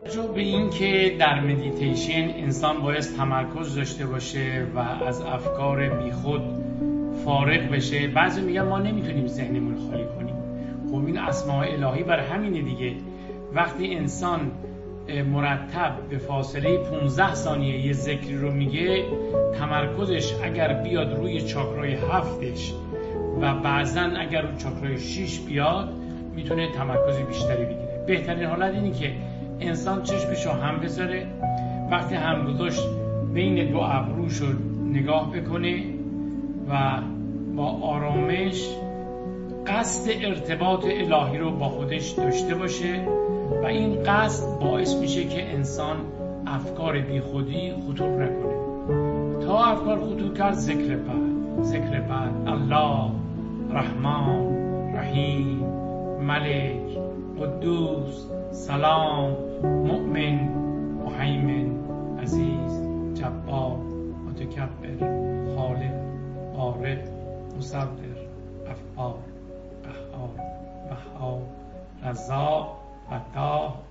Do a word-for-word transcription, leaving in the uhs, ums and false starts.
جو به این که در مدیتیشن انسان باید تمرکز داشته باشه و از افکار بیخود فارغ بشه، بعضی میگن ما نمیتونیم ذهنمون خالی کنیم. خب این اسماء الهی بر همینه دیگه. وقتی انسان مرتب به فاصله پانزده ثانیه یه ذکری رو میگه، تمرکزش اگر بیاد روی چاکرای هفتش و بعضا اگر روی چاکرای شیش بیاد، میتونه تمرکز بیشتری بگیره. بهترین حالت اینه که انسان چشمشو هم بذاره، وقتی هم گذاشت بین دو ابروشو نگاه بکنه و با آرامش قصد ارتباط الهی رو با خودش داشته باشه و این قصد باعث میشه که انسان افکار بیخودی خطور نکنه. تا افکار خطور کرد، ذکر بعد ذکر بعد الله، رحمان، رحیم، ملک، قدوس، سلام، مؤمن، مهیمن، عزیز، جبار، متکبر، خالق، بارئ، مصور، غفار، قهار، وهاب، رزاق، فتاح،